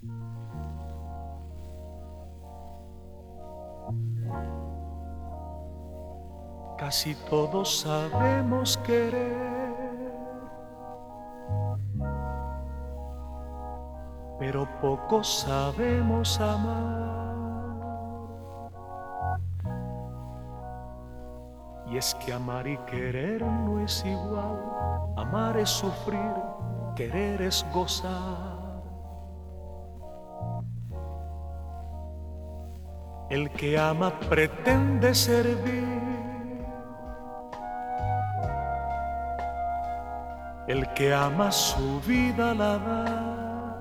Casi todos sabemos querer, pero pocos sabemos amar. Y es que amar y querer no es igual. Amar es sufrir, querer es gozar. El que ama pretende servir, el que ama su vida la da,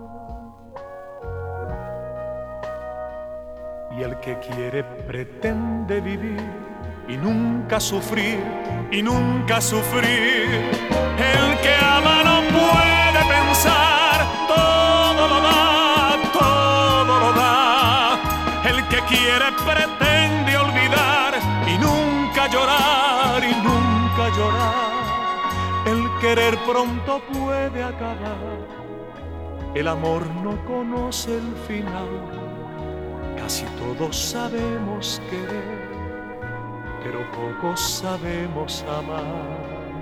y el que quiere pretende vivir y nunca sufrir, y nunca sufrir. El que ama no puede pensar, todo lo da, todo lo da. El que quiere pretende olvidar y nunca llorar, y nunca llorar. El querer pronto puede acabar, el amor no conoce el final. Casi todos sabemos querer, pero pocos sabemos amar.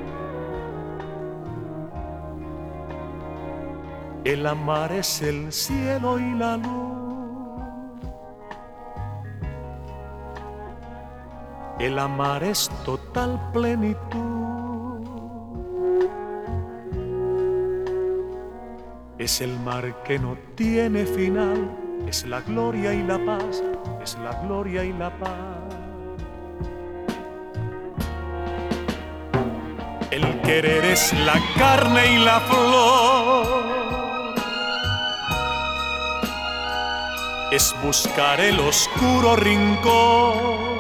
El amar es el cielo y la luz, el amar es total plenitud. Es el mar que no tiene final, es la gloria y la paz, es la gloria y la paz. El querer es la carne y la flor, es buscar el oscuro rincón,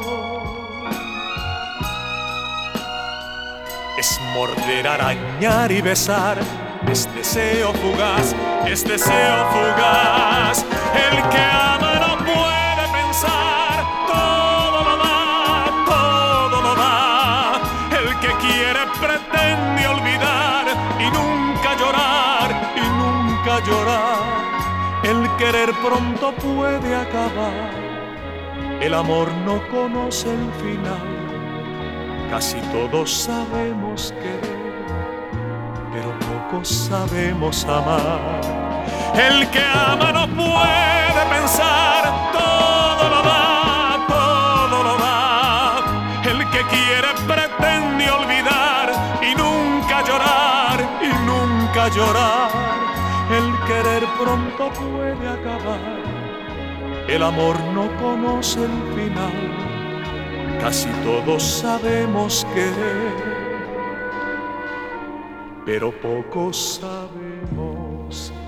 es morder, arañar y besar. Es deseo fugaz, es deseo fugaz. El que ama no puede pensar, todo lo da, todo lo da. El que quiere pretende olvidar y nunca llorar, y nunca llorar. El querer pronto puede acabar, el amor no conoce el final. Casi todos sabemos querer, pero pocos sabemos amar. El que ama no puede pensar, todo lo da, todo lo da. El que quiere pretende olvidar y nunca llorar, y nunca llorar. El querer pronto puede acabar, el amor no conoce el final. Casi todos sabemos querer, pero pocos sabemos